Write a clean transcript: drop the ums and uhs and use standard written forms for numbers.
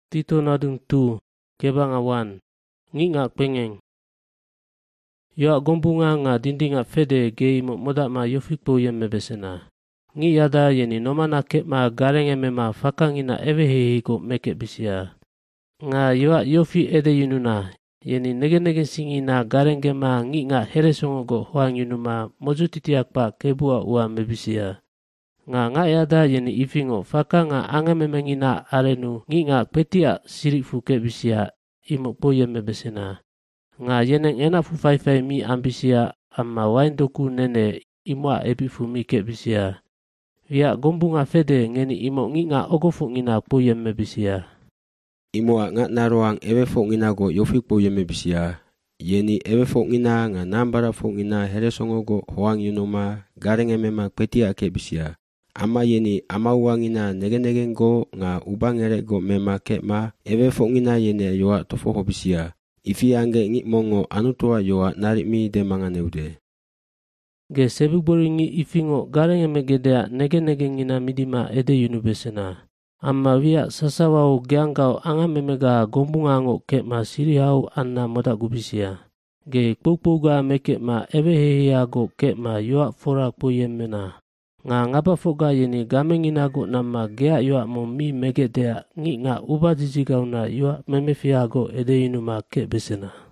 Tito nadung tu kebang awan ngingak pengeng. Yo gombunga nga dindinga fede ge mo moda ma yofikpo yemme besena. Ngi yada yeni nomana kema garenge mema fakangina evehehi go meke bisia. Nga yofi ede yununa yeni nege singina garenge ma ngi nga heresongo go hoang yunuma mojutitiak pa kebua ua mebisia. Nga yada yeni ifingo faka nga angamemengina arenu ngi nga petia sirifu kebisia imo po yemme besena. Nga yeneng enak fufai mi ambisia amma wain doku nene imoa epifu mi kebisia. Via gombunga fede ngeni imo ngi nga ogofo ngina po yemme bisia. Imoa nga naroang ewefo ngina go yofik po yemme bisia. Yeni ewefo ngina nga nambara fo ngina heresongo go hoang yunuma garenge mema petia kebisia. Ama yeni ama uangina nege go nga ubangere go mema kema ewefo ngina yene yoa tofo hobisia. Ifi ange ngi mongo anutua yoa nari mi de manganeude. Ge sebubori ngi ifingo garenge megedea nege ngina midima ede yunubesena. Amma via sasawau geangkau angamemega gombungango kema sirihau anna moda gubisia. Ge kpukpuga mekema evehehiago kema yoa fora po yemmena. Nga ngaba foga yeni gamengina go nama gea yoa mo mi megedea ngi nga uba jijigauna yoa memefiago ede yunuma ke besena.